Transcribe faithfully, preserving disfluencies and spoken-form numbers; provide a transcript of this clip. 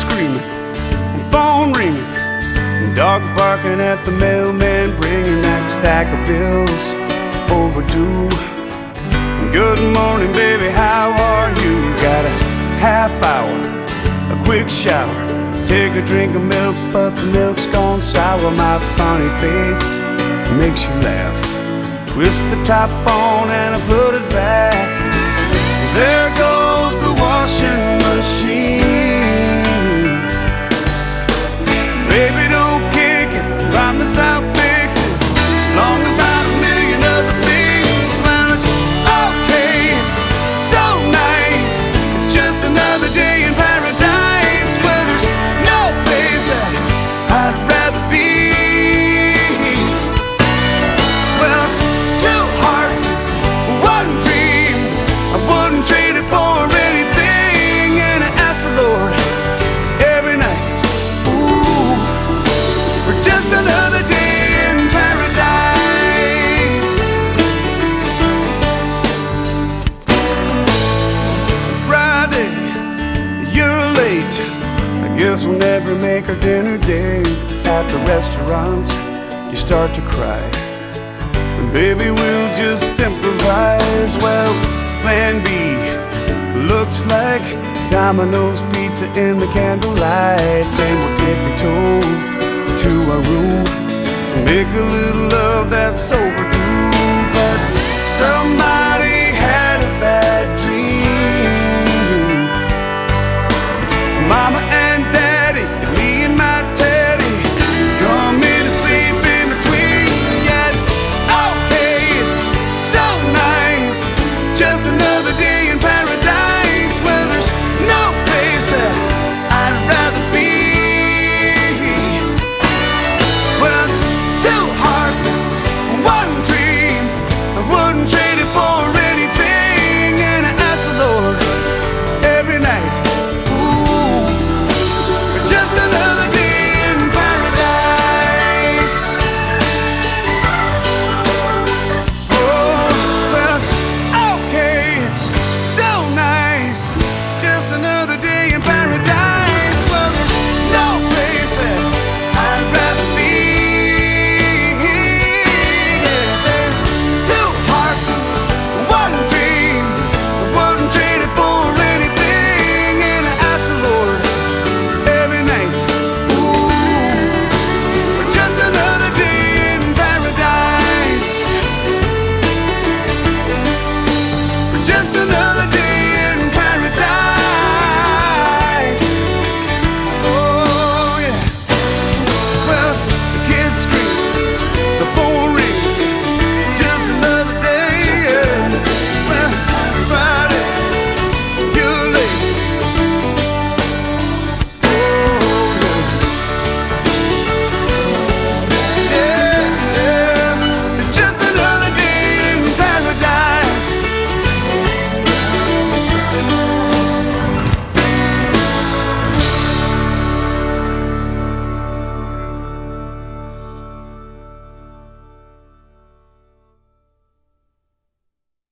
screaming, phone ringing, dog barking at the mailman, bringing that stack of bills overdue. Good morning, baby, how are you? Got a half hour, a quick shower, take a drink of milk, but the milk's gone sour. My funny face makes you laugh. Twist the top on and I put it back. There goes the washing machine. Baby, don't kick it, promise I'll fix it. Long about a million other things, man, it's okay, it's so nice. It's just another day in paradise, where there's no place that I'd rather be. Well, it's two hearts, one dream. I wouldn't trade it for anything, and I ask the Lord every night, ooh, for just another day in paradise. Friday, you're late. I guess we'll never make our dinner date. At the restaurant, you start to cry, and baby, we'll just improvise. Well, plan B looks like Domino's pizza in the candlelight. Then we'll tiptoe to our room and make a little love that's overdue. But somebody